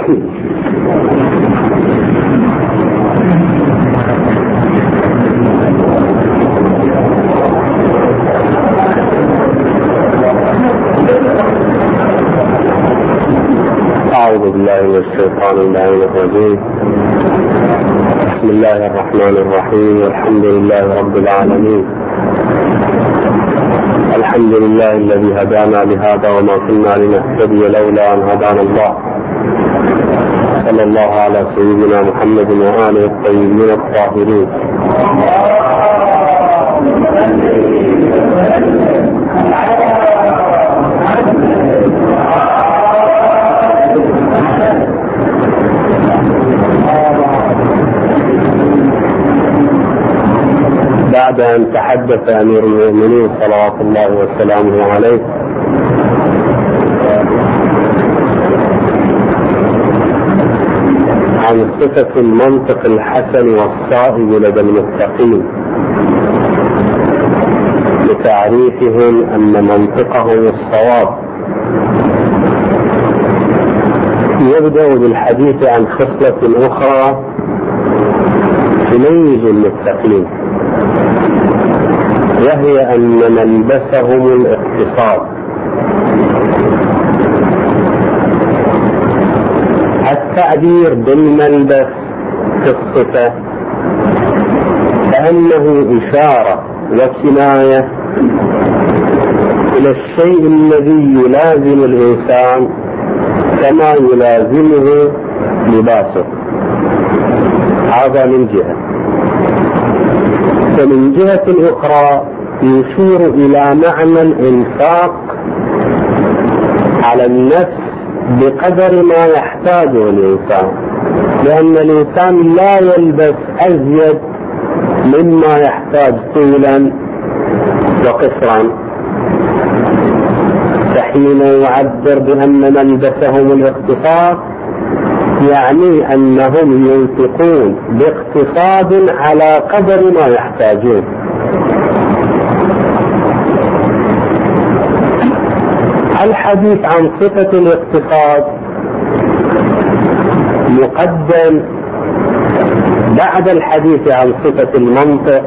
أعوذ بالله من الشيطان الرجيم. بسم الله الرحمن الرحيم. والحمد لله رب العالمين. الحمد لله الذي هدانا لهذا وما كنا لنهتدي لولا أن هدانا الله. صلى الله على سيدنا محمد وآله الطيبين الطاهرين. بعد أن تحدث أمير المؤمنين صلوات الله وسلامه عليه عن صفة المنطق الحسن والصائب لدى المتقين، لتعريفهم أن منطقهم الصواب، يبدأ بالحديث عن خصلة أخرى تميز المتقين، وهي أن ملبسهم الاقتصاد. التعبير بالملبس في الصفة كأنه إشارة وكناية إلى الشيء الذي يلازم الإنسان كما يلازمه لباسه. هذا من جهة، ومن جهة أخرى يشير إلى معنى الإنفاق على النفس بقدر ما يحتاجه الإنسان، لأن الإنسان لا يلبس أزيد مما يحتاج طولا وقصرا. فحين يعبر بأن ملبسهم الاقتصاد يعني أنهم ينفقون باقتصاد على قدر ما يحتاجون. الحديث عن صفة الاقتصاد يقدم بعد الحديث عن صفة المنطق،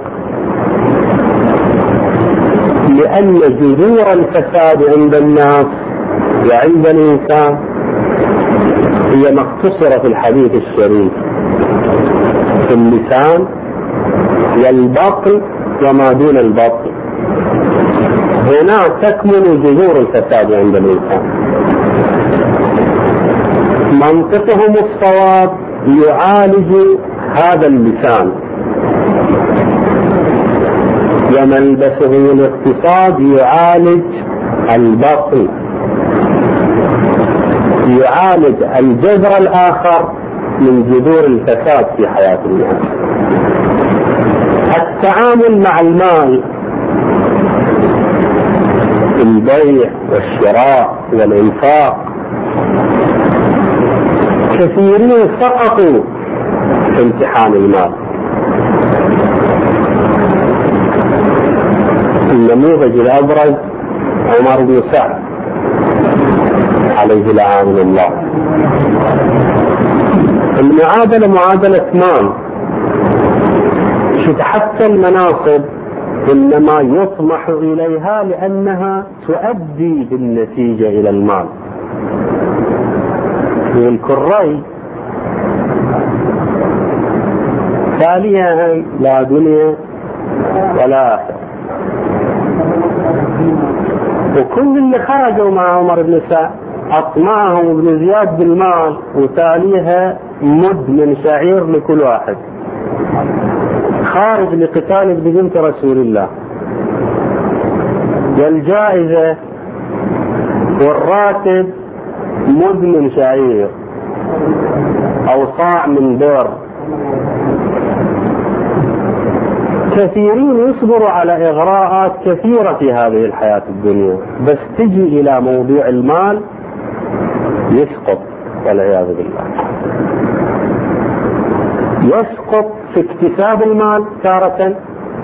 لأن جذور الفساد عند الناس وعند الإنسان هي مقتصرة في الحديث الشريف في اللسان والبطن وما دون البطن. هنا تكمن جذور الفساد عند الإنسان. منطقهم الصواب يعالج هذا اللسان، وملبسه الاقتصاد يعالج البطن، يعالج الجذر الآخر من جذور الفساد في حياة الناس. التعامل مع المال، البيع والشراء والإنفاق، كثيرين سقطوا في امتحان المال. النموذج الأبرز عمر بن سعد عليه لعنة الله. المعادلة معادلة مال. حتى المناصب إنما يطمح إليها لأنها تؤدي بالنتيجة إلى المال. في الكري ثانيا لا دنيا ولا آخرة. وكل اللي خرجوا مع عمر بن سعد أطمعهم ابن زياد بالمال، وتاليها مد من شعير لكل واحد، خارج لقتال ببنت رسول الله، والجائزة والراتب مد من شعير أو صاع من بر. كثيرين يصبروا على إغراءات كثيرة في هذه الحياة الدنيا، بس تجي إلى موضوع المال يسقط والعياذ بالله. يسقط في اكتساب المال تارة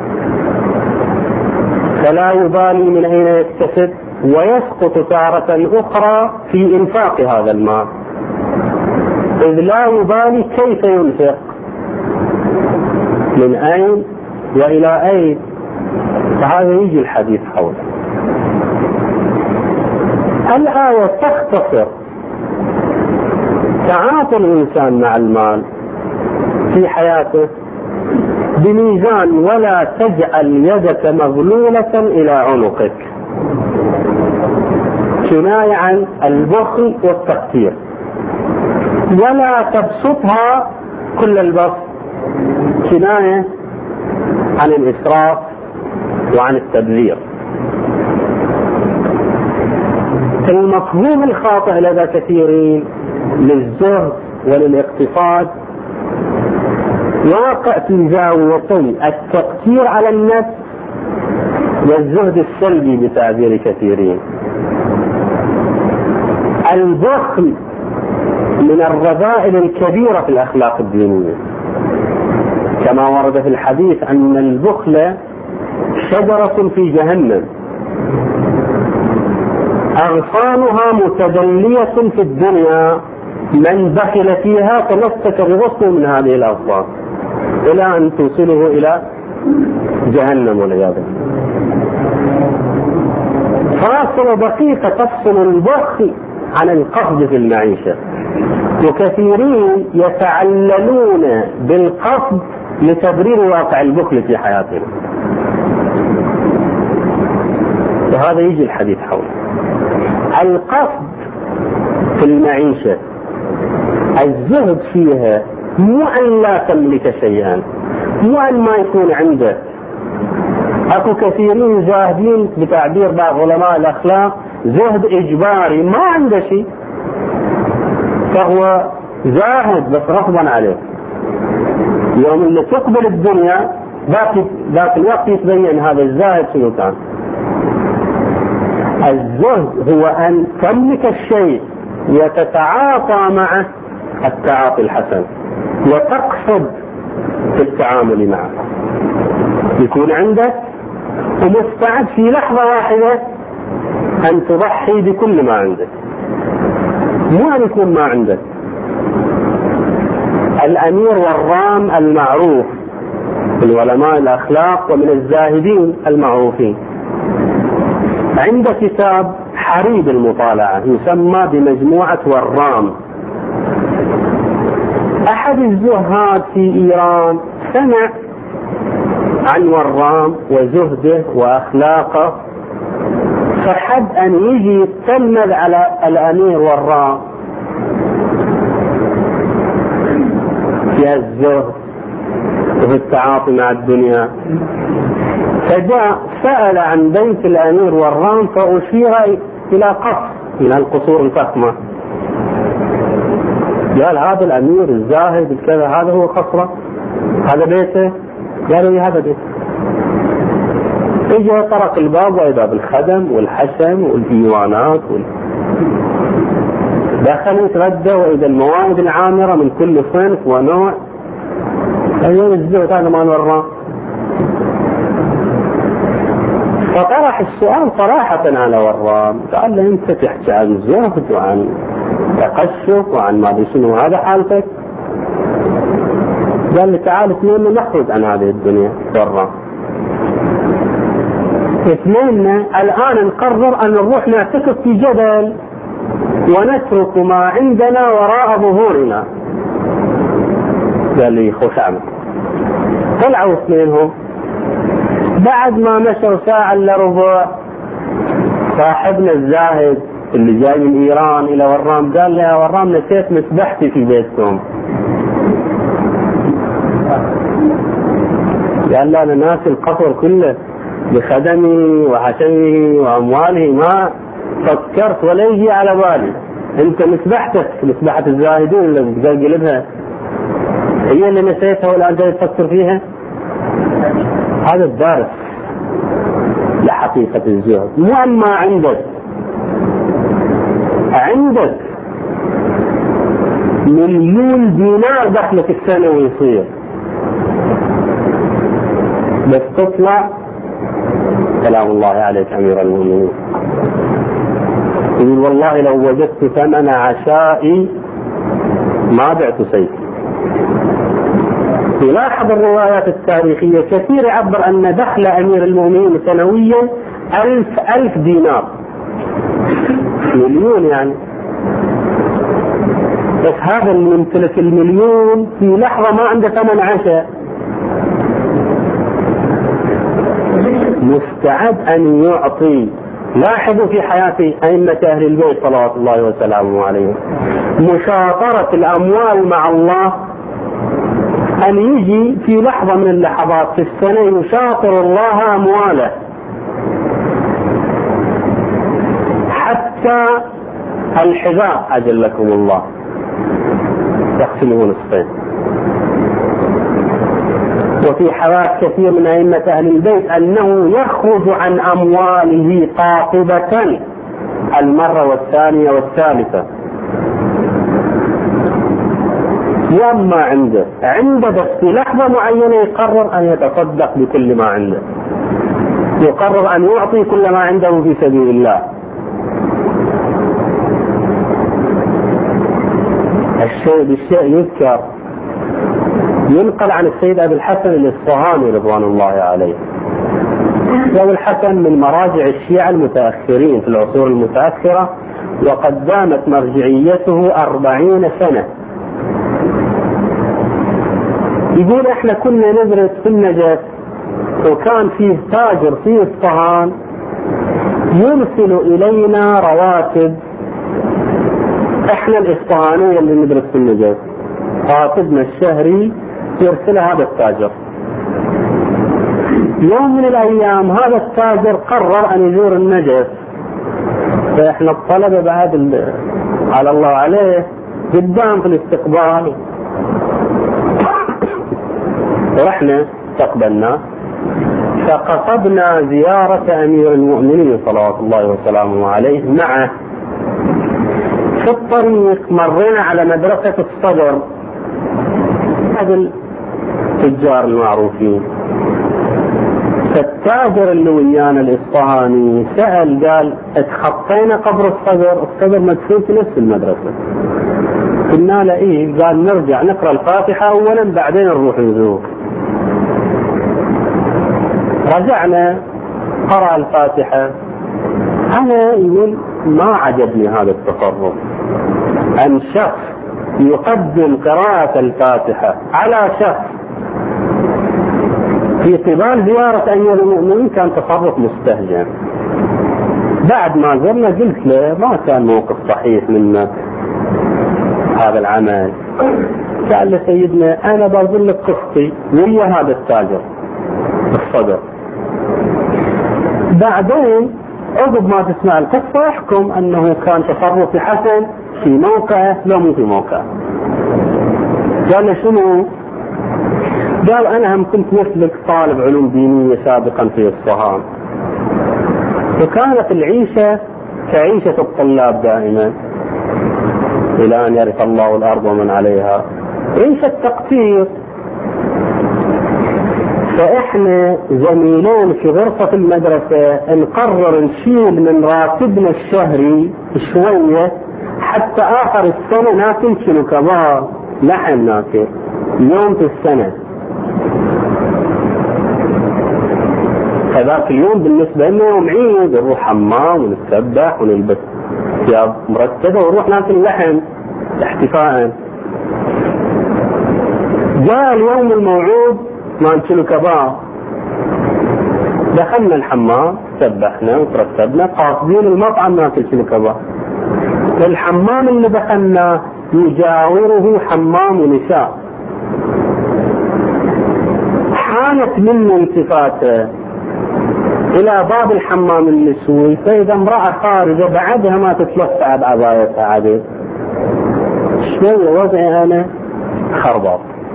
فلا يبالي من أين يكتسب، ويسقط تارة أخرى في إنفاق هذا المال. إذ لا يبالي كيف ينفق، من أين وإلى أين، فهذا يجي الحديث حوله. الآية تختصر تعاطي الإنسان مع المال في حياته بميزان: ولا تجعل يدك مغلولة إلى عنقك، كناية عن البخل والتقتير، ولا تبسطها كل البسط، كناية عن الإسراف وعن التبذير. المفهوم الخاطئ لدى كثيرين للزهد وللاقتصاد واقع في زاويتين: التقتير على النفس والزهد السلبي بتعبير كثيرين. البخل من الرذائل الكبيرة في الأخلاق الدينية، كما ورد في الحديث أن البخل شجرة في جهنم أغصانها متدلية في الدنيا، من بخل فيها تمسك بغصن من هذه الأغصان إلى أن توصله إلى جهنم والعياذ بالله. فاصلة دقيقة تفصل البخل عن القصد في المعيشة، وكثيرين يتعللون بالقصد لتبرير واقع البخل في حياتهم، وهذا يجي الحديث حوله. القصد في المعيشة الزهد فيها مو أن لا تملك شيئا، مو أن ما يكون عندك. أكو كثيرين زاهدين بتعبير بعض علماء الأخلاق زهد إجباري، ما عنده شيء فهو زاهد بس غصبا عليه. يوم اللي تقبل الدنيا ذاك الوقت يتبين هذا الزاهد شنو كان. الزهد هو أن تملك الشيء وتتعاطى معه التعاطي الحسن، وتقصد في التعامل معه، يكون عندك ومستعد في لحظة واحدة أن تضحي بكل ما عندك، مو أن يكون ما عندك. الأمير والرام المعروف من علماء الأخلاق ومن الزاهدين المعروفين عند كتاب حريب المطالعة يسمى بمجموعة والرام. أحد الزهاد في إيران سمع عن والرام وزهده وأخلاقه، فحب أن يجي يتلمذ على الأمير والرام في الزهد وفي التعاطي مع الدنيا. فجاء سأل عن بيت الأمير والرام فأشير إلى قصر من القصور الفخمة. قال هذا الأمير الزاهد كذا، هذا هو قصره، هذا بيته. قالوا لي هذا بيته. اجى طرق الباب وإذا بالخدم والحشم والديوانات دخلوا يتغدى وإذا الموائد العامرة من كل صنف ونوع. اليوم الزهد هذا ما نوراه. فطرح السؤال صراحة على والرام، قال له أنت تحكي عن الزهد وعن تقشف وعن ما شنو، هذا حالتك؟ قال لي تعال اثنين نخرج عن هذه الدنيا والرام. اثنين الآن نقرر أن نروح نعتكف في جبل ونترك ما عندنا وراء ظهورنا. قال لي خوش عمل. طلعوا اثنينهم، بعد ما مشوا ساعة إلا ربع صاحبنا الزاهد اللي جاي من إيران إلى والرام قال لي يا والرام نسيت مسبحتي في بيتكم. قال لا أنا ناسي القصر كله بخدمي وحشمي وأموالي، ما فكرت ولا يجي على بالي. أنت مسبحتك مسبحة الزاهدين اللي بقلبها هي اللي نسيتها والآن جاي تفكر فيها. هذا الدرس لحقيقة الزهد. مو أما عندك مليون دينار دخلك السنوي يصير، بس تطلع سلام الله عليك أمير المؤمنين يقول والله لو وجدت ثمن عشائي ما بعت سيفي. يلاحظ الروايات التاريخية كثير يعبر أن دخل أمير المؤمنين سنويا 1000 دينار، مليون يعني. بس هذا اللي يمتلك المليون في لحظة ما عنده ثمن عشاء، مستعد أن يعطي. لاحظوا في حياة أئمة أهل البيت صلوات الله وسلامه عليهم مشاطرة الأموال مع الله، أن يجي في لحظة من اللحظات في السنة يشاطر الله أمواله حتى الحذاء أجلكم الله يقسمه نصفين. وفي حياة كثير من أئمة أهل البيت أنه يخرج عن أمواله قاطبة المرة والثانية والثالثة، وما عنده بس في لحظة معينة يقرر أن يتصدق بكل ما عنده، يقرر أن يعطي كل ما عنده في سبيل الله. الشيء بالشيء يذكر، ينقل عن السيد أبي الحسن الإصفهاني رضوان الله عليه. أبو الحسن من مراجع الشيعة المتأخرين في العصور المتأخرة، وقد دامت مرجعيته 40 سنة. يقول احنا كنا ندرس في النجف، وكان فيه تاجر في إصفهان يرسل إلينا رواتب، احنا الإصفهانية اللي ندرس في النجف راتبنا الشهري يرسلها هذا التاجر. يوم من الأيام هذا التاجر قرر أن يزور النجف، فإحنا الطلبة بعد على الله عليه قدام في الاستقبال، ورحنا استقبلنا، فقصدنا زيارة أمير المؤمنين صلوات الله وسلامه عليه معه. في الطريق مرينا على مدرسة الصدر، هذا التجار المعروفين. فالتاجر اللي ويانا الإصفهاني سأل، قال اتخطينا قبر الصدر مدفون في نفس المدرسة. قلنا له ايه؟ قال نرجع نقرأ الفاتحة أولا بعدين نروح نزور. رجعنا قرأ الفاتحة. أنا يقول ما عجبني هذا التصرف، أن شخص يقدم قراءة الفاتحة على شخص في قبال زيارة أمير المؤمنين، كان تصرف مستهجن. بعد ما زرنا قلت له ما كان موقف صحيح منا هذا العمل. قال له سيدنا أنا بقول لك قصتي ويا هذا التاجر الصدر، بعدين عقب ما تسمع القصة احكم أنه كان تصرف حسن في موقعه لو مو في موقعه. قال له شنو؟ قال أنا هم كنت مثلك طالب علوم دينية سابقا في إصفهان، وكانت العيشة كعيشة الطلاب دائما إلى أن يرث الله الأرض ومن عليها، عيشة تقتير. فإحنا زميلين في غرفة المدرسة نقرر نشيل من راتبنا الشهري شوية حتى آخر السنة ناكل شنو كبار لحم ناكل يوم في السنة. فذاك اليوم بالنسبة لنا يوم عيد، نروح حمام ونتسبح ونلبس ثياب مرتبة ونروح ناكل لحم احتفاء. جاء اليوم الموعود ما نشيل كبار، دخلنا الحمام سبحنا وترتبنا قاصدين المطعم ناكل شنو كبار. الحمام اللي دخلنا يجاوره حمام نساء، حانت منه التفاته إلى باب الحمام النسوي، فإذا امرأة خارجة بعدها ما تتلفع بعبايتها عادي. شوية وضعي أنا خربط.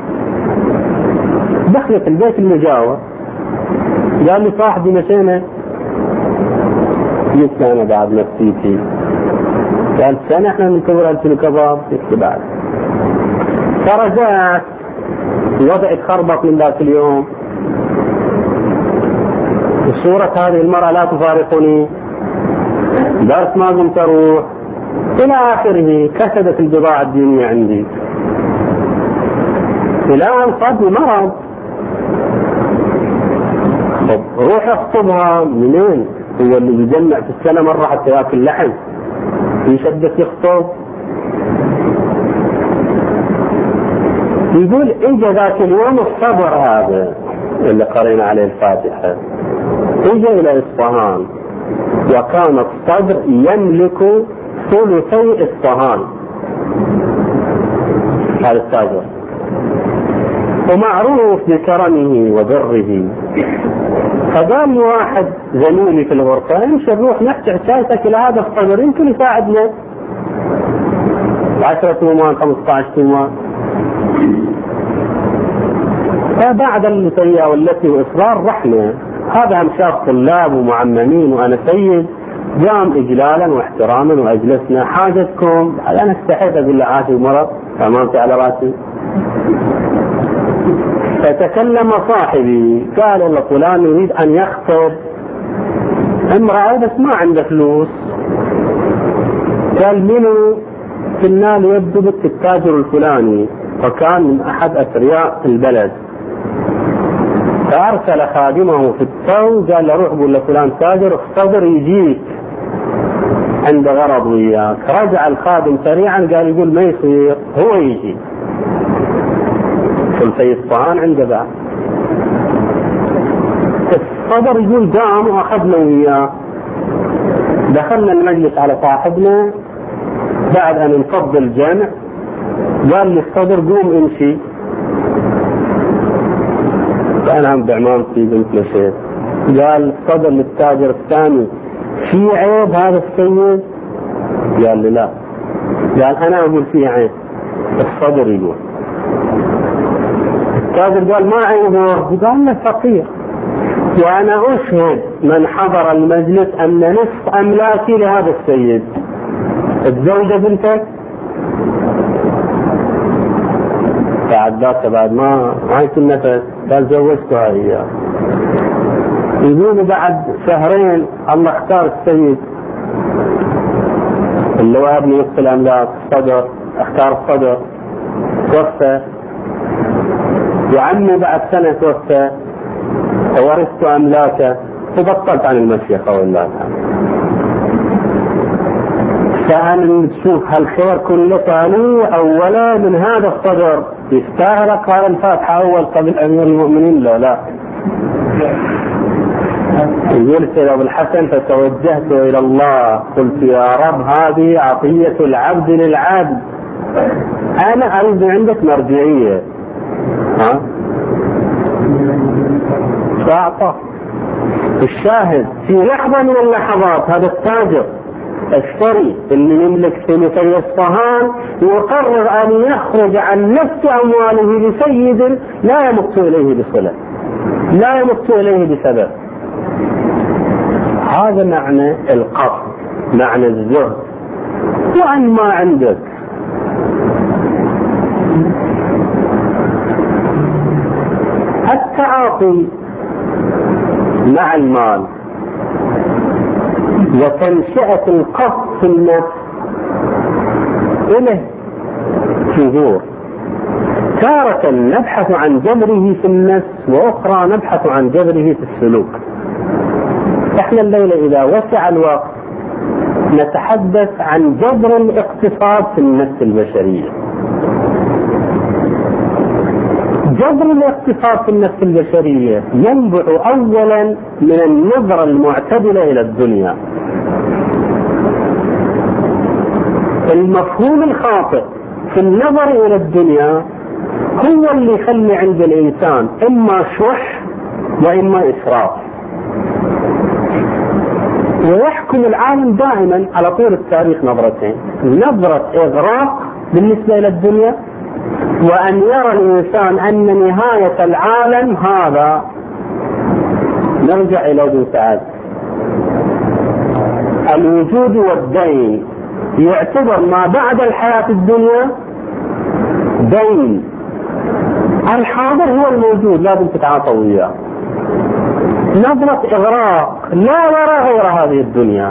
دخلت البيت المجاور، قال لي صاحبي مشينا، قلت أنا بعد نفسيتي. قال سنة احنا نكبر الكباب بعد. فرجعت وضعي تخربط من ذاك اليوم، وصورة هذه المرأة لا تفارقني، درس ما قمت أروح إلى آخره. كسدت البضاعة الدينية عندي. إلى أن صاب مرض. روح اخطبها منين؟ هو اللي يجمع في السنة مرة حتى يأكل لحم في شدة يخطب؟ يقول إجا ذاك اليوم الصبر هذا اللي قرينا عليه الفاتحة، إجا إلى إصفهان، وكان الصدر يملك ثلثي إصفهان، هذا التاجر، ومعروف بكرمه وبره. فقال لي واحد زميلي في الغرفة: امشي نروح نحكي حكايتك إلى هذا الصدر يمكن يساعدنا 10 تومان 15 تومان. فبعد السيئة والتي وإصرار رحنا، هذا هم شاف طلاب ومعممين وأنا سيد، قام إجلالا واحتراما وأجلسنا. حاجتكم؟ أنا استحيت أقول له عاشي مرض أمامتي على رأسي. فتكلم صاحبي قال: والله فلان يريد أن يخطب امرأة بس ما عنده فلوس. قال: منو؟ قلنا له: يبدو بك التاجر الفلاني، وكان من أحد أثرياء البلد. فأرسل خادمه في التو قال له: روح قول لفلان تاجر الصدر يجيك عند غرض وياك. رجع الخادم سريعا قال: يقول ما يصير، هو يجي. قلت: إصفهان عنده بعد الصدر. يقول قام وأخذنا وياه، دخلنا المجلس على صاحبنا بعد أن انفض الجمع. قال لي الصدر: قوم امشي. فأنا عم بعمامتي قلت له: شيخ. قال: الصدر للتاجر الثاني، في عيب هذا السيد؟ قال لي: لا. قال: أنا أقول فيه عيب. الصدر يقول. التاجر قال: ما عيبه؟ قال: له فقير، وأنا أشهد من حضر المجلس أن نصف أملاكي لهذا السيد. الزوجة بنتك؟ بعد ذاك بعد ما عايش النفس قال: زوجتها إياه. يقول بعد شهرين الله اختار السيد اللي هو ابن نصف الأملاك، الصدر، اختار الصدر، توفى. وعمي بعد سنة توفى، وورثت أملاكه وبطلت عن المشي خوي الله تعالى. فأنا تشوف هالخير كله ثاني أولا من هذا الصدر يستاهل قال الفاتحة أول قبل أمير المؤمنين؟ لا. يقول سيد أبو الحسن: فتوجهت إلى الله قلت: يا رب، هذه عطية العبد للعبد، أنا أريد عندك مرجعية. فأعطى. الشاهد في لحظة من اللحظات هذا التاجر الثري اللي يملك ثلثي إصفهان يقرر أن يخرج عن نفس أمواله لسيد لا يمت إليه بصلة، لا يمت إليه بسبب. هذا معنى القصد، معنى الزهد. وأن ما عندك التعاطي مع المال وتنشئة القصد في النفس إله جذور. تارة نبحث عن جبره في النفس، وأخرى نبحث عن جبره في السلوك. احنا الليلة إذا وسع الوقت نتحدث عن جبر الاقتصاد في النفس البشرية. جبر الاقتصاد في النفس البشرية ينبع أولا من النظرة المعتدلة إلى الدنيا. المفهوم الخاطئ في النظر إلى الدنيا هو اللي يخلي عند الإنسان إما شح وإما إسراف، ويحكم العالم دائما على طول التاريخ نظرتين: نظرة إغراق بالنسبة إلى الدنيا، وأن يرى الإنسان أن نهاية العالم هذا. نرجع إلى ابن سعد: الوجود والدين، يعتبر ما بعد الحياة الدنيا دين، الحاضر هو الموجود لازم تتعاطوا وياه. نظرة إغراق لا يرى غير هذه الدنيا،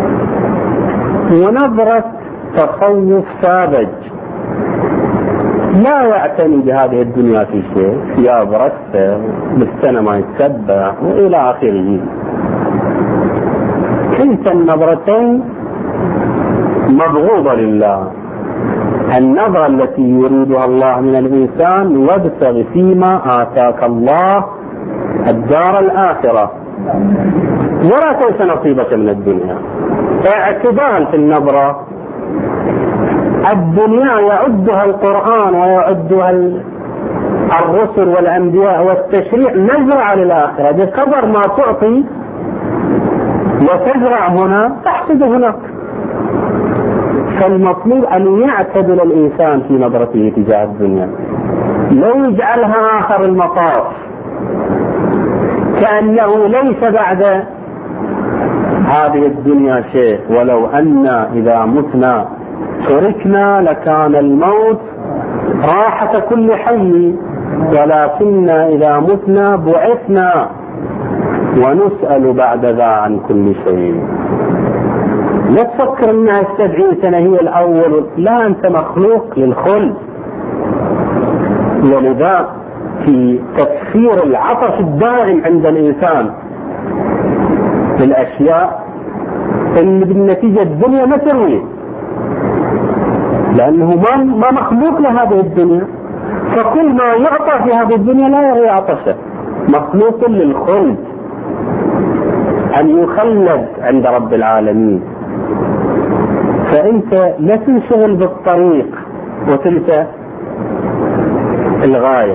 ونظرة تصوف ساذج لا يعتني بهذه الدنيا في شيء، ثياب رثة، بالسنة ما يتسبح وإلى آخره. كلتا النظرتين مبغوضة لله. النظرة التي يريدها الله من الإنسان: وابتغ فيما آتاك الله الدار الآخرة ولا تنس نصيبك من الدنيا. اعتدال في النظرة. الدنيا يعدها القرآن ويعدها الرسل والأنبياء والتشريع مزرعة للآخرة، بقدر ما تعطي وتزرع هنا تحصد هناك. فالمطلوب أن يعتدل الإنسان في نظرته تجاه الدنيا، لا يجعلها آخر المطاف، كأنه ليس بعد هذه الدنيا شيء. ولو أن إذا متنا تركنا لكان الموت راحة كل حي، ولكن إذا متنا بعثنا ونسأل بعد ذا عن كل شيء. لا تفكر أنها 70 سنة هي الأول، لا، أنت مخلوق للخلد. ولذا في تكفير العطش الدائم عند الإنسان بالأشياء إن بالنتيجة الدنيا ما تروي، لأنه ما مخلوق لهذه الدنيا، فكل ما يعطى في هذه الدنيا لا يروي عطشه. مخلوق للخلد، أن يخلد عند رب العالمين. فأنت لا تنشغل بالطريق وتنسى الغاية.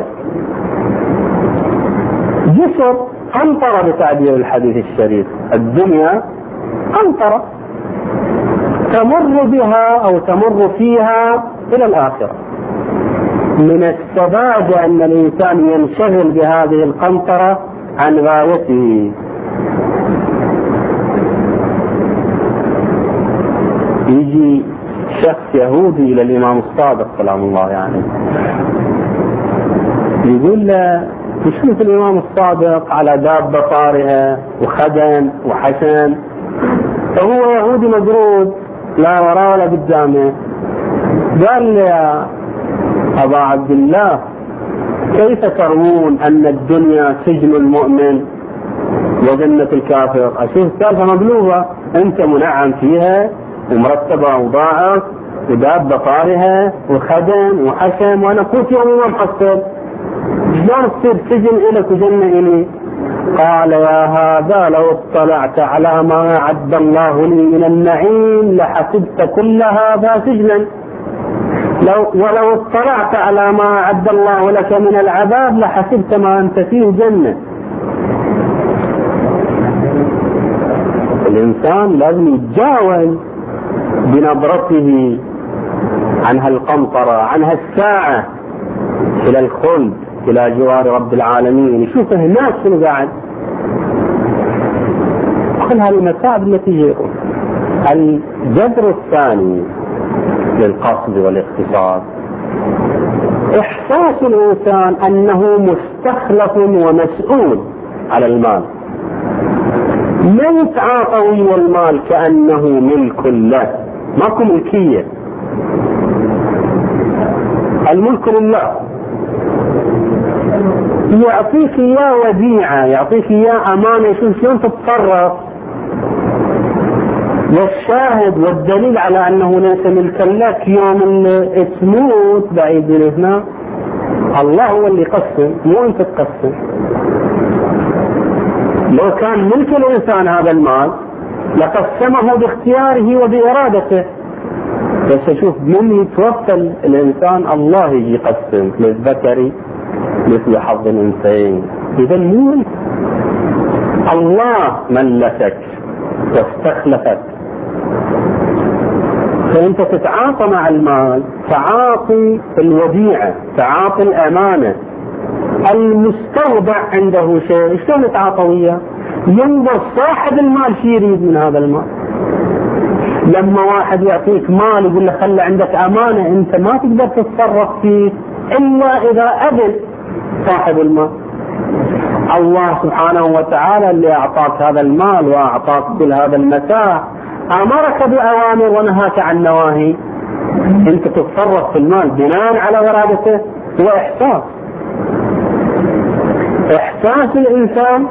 جسر قنطرة بتعبير الحديث الشريف، الدنيا قنطرة تمر بها أو تمر فيها إلى الآخرة. من السذاجة أن الإنسان ينشغل بهذه القنطرة عن غايته. يجي شخص يهودي إلى الإمام الصادق سلام الله عليه، يقول له: يشوف الإمام الصادق على دابة طارئة وخدم وحسن، فهو يهودي مجرود لا وراء ولا قدامه. قال لي: يا أبا عبد الله، كيف ترون أن الدنيا سجن المؤمن وجنة الكافر؟ أشوف السالفة مقلوبة، أنت منعم فيها ومرتبة أوضاعك ودابة طارئة وخدم وحسن، وأنا قلت يوم ما محصل، شلون تصير سجن إلك وجنة إلي؟ قال: يا هذا لو اطلعت على ما أعد الله لي من النعيم لحسبت كل هذا سجنا، ولو اطلعت على ما أعد الله لك من العذاب لحسبت ما أنت فيه جنة. الإنسان لازم يتجاوز بنظرته عن هالقنطرة، عن هالساعة، إلى الخلد، إلى جوار رب العالمين، يشوف هناك شنو قاعد. كل هالمتاعب التي يقول. الجذر الثاني للقصد والاختصاص إحساس الإنسان أنه مستخلف ومسؤول على المال، ما يتعاطى والمال كأنه ملك له، ماكو ملكية، الملك لله. يعطيك إياه وديعة، يعطيك إياه أمانة، يشوف شلون تتصرف. والشاهد والدليل على أنه ليس ملكا لك يوم اللي تموت بعيد من هنا، الله هو اللي يقسم، مو أنت تقسم. لو كان ملك الإنسان هذا المال لقسمه باختياره وبإرادته، بس شوف من يتوفى الإنسان الله يجي يقسم، للذكر مثل حظ الأنثيين. إذا مو الله ملكك واستخلفك، فأنت تتعاطى مع المال تعاطي الوديعة، تعاطي الأمانة. المستودع عنده شيء، شلون يتعاطى وياه؟ ينظر صاحب المال شي يريد من هذا المال. لما واحد يعطيك مال يقول له خلي عندك أمانة، أنت ما تقدر تتصرف فيه إلا إذا أذن صاحب المال. الله سبحانه وتعالى اللي أعطاك هذا المال وأعطاك كل هذا المتاع أمرك بأوامر ونهاك عن نواهي، انت تتصرف في المال بناء على ارادته، هو احساس الانسان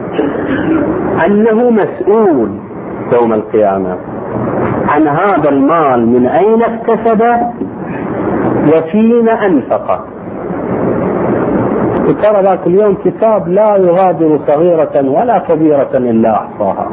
انه مسؤول يوم القيامة عن هذا المال، من اين اكتسبه وفيما انفقه. وترى ذاك اليوم كتاب لا يغادر صغيرة ولا كبيرة الا احصاها،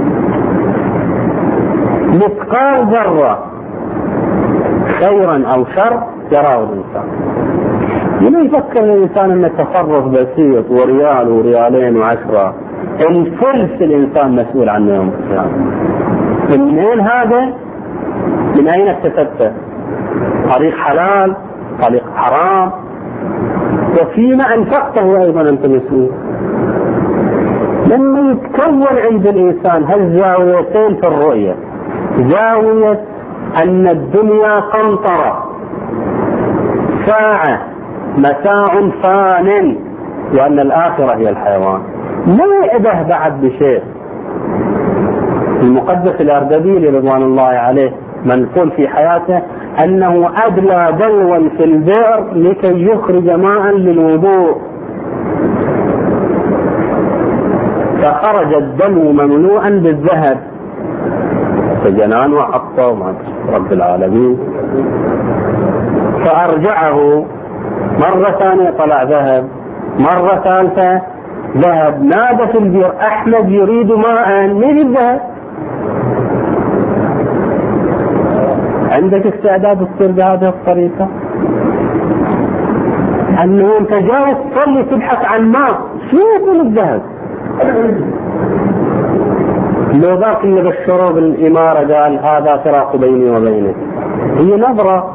مثقال ذرة خيرا او شر يراه الانسان. من يفكر الانسان ان تصرف بسيط وريال وريالين و10 الفلس الانسان مسؤول عنه يوم القيامة. منين هذا؟ من اين اكتسبته؟ طريق حلال، طريق حرام، وفيما انفقته ايضا انت مسؤول. لما يتكون عند الانسان هالزاويتين في الرؤية، زاوية ان الدنيا قنطرة ساعة متاع فان، وان الاخرة هي الحيوان، ما يأبه بعد بشيء. المقدس الأردبيلي رضوان الله عليه منقول في حياته أنه أدلى دلوا في البئر لكي يخرج ماء للوضوء، فخرج الدلو مملوءا بالذهب، فجنان وحطه مع رب العالمين، فأرجعه مرة ثانية طلع ذهب، مرة ثالثة ذهب. نادى في البئر أحمد يريد ماء، من الذهب؟ عندك استعداد تصير بهذه الطريقة؟ أنه أنت جاي تصلي تبحث عن ماء، شو يقول الذهب؟ لو ذاك اللي بشره بالإمارة قال هذا فراق بيني وبينك، هي نظرة.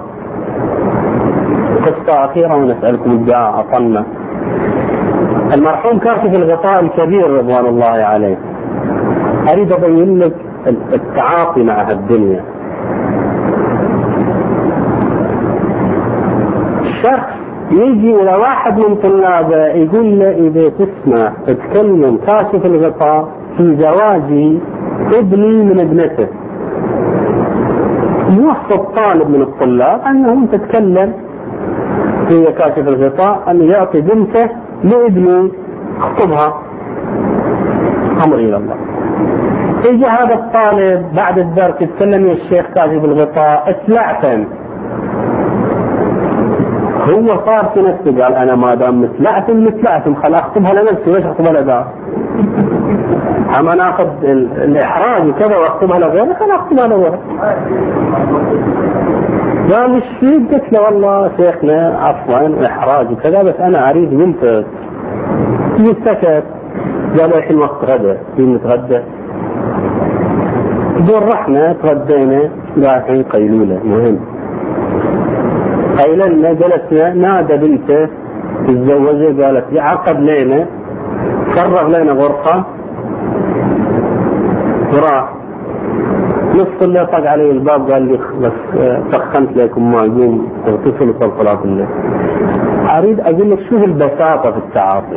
قصة أخيرة ونسألكم الدعاء أطلنا. المرحوم كاتب الغطاء الكبير رضوان الله عليه، أريد أبين لك التعاطي مع الدنيا. شخص يجي إلى واحد من طلابه يقول له إذا تسمع تكلم كاشف الغطاء في زواجي ابني من ابنته، موصى الطالب من الطلاب أنه تتكلم في كاشف الغطاء أن يعطي بنته لابني خطبها، أمر إلى الله. يجي هذا الطالب بعد الدرس يتكلم يا الشيخ كاشف الغطاء اتلعثم، هو صار في نفسه قال أنا ما دام متلعثم خل أخطبها لنفسي، ليش أخطبها لذا؟ أما ناخذ الإحراج وكذا وأخطبها لغيره، خل أخطبها لغيره. قال مش فيك؟ قلت له والله شيخنا عفوا إحراج وكذا، بس أنا أريد بنتك. سكت. قال الحين وقت غدا، نتغدى. يقول رحنا تغدينا، قال الحين قيلولة مهم. قيلنا جلسنا، نادى بنته تتزوجه، قالت عقد لنا، فرغ لنا غرفة وراح. نص الليل طق علي الباب قال لي بس سخنت لكم ما يقوم اغتسلوا صلوا صلاة الليل. أريد أقول لك شو البساطة في التعاطي.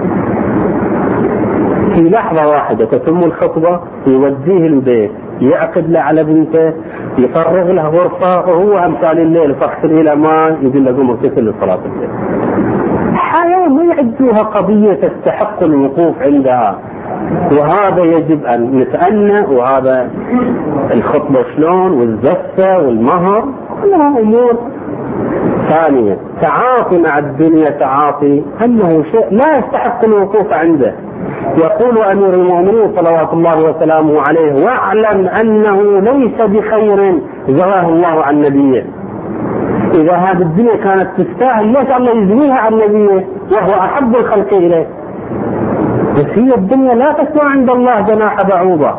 في لحظة واحدة تتم الخطبة، يوديه البيت، يعقد له على بنته، يفرغ له غرفة، وهو أمثال الليل فاغسل إلى ماء، يقول له قوم اغتسل لصلاة الليل. حياة ما يعدوها قضية تستحق الوقوف عندها، وهذا يجب أن نتأنى. وهذا الخطبة شلون والزفة والمهر كلها أمور ثانية. تعاطي مع الدنيا تعاطي أنه شيء لا يستحق الوقوف عنده. يقول أمير المؤمنين صلوات الله وسلامه عليه واعلم أنه ليس بخير زواه الله عن نبيه. إذا هذه الدنيا كانت تستاهل ليش الله يزنيها عن نبيه وهو أحب الخلق إليه؟ بس هي الدنيا لا تسوى عند الله جناح بعوضة،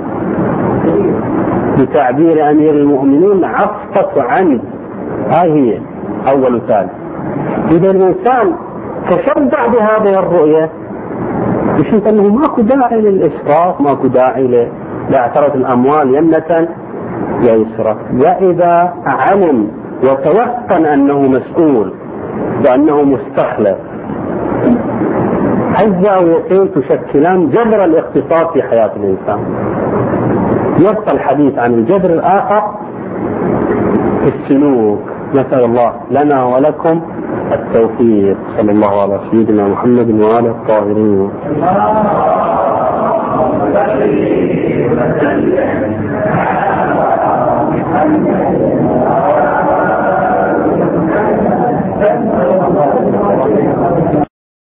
بتعبير أمير المؤمنين عفت عنه. هاي هي أول ثالث. إذا الإنسان تشبع بهذه الرؤية يشوف أنه ماكو داعي للإسراف، ماكو داعي لاعتراض الأموال يمنة ويسرف. وإذا علم وتوقن أنه مسؤول وأنه مستخلف، الزاويتين تشكلان جذر الاقتصاد في حياة الإنسان. يبقى الحديث عن الجذر الآخر السلوك. نسأل الله لنا ولكم التوفيق. صلى الله على سيدنا محمد وعلى الطاهرين. اللهم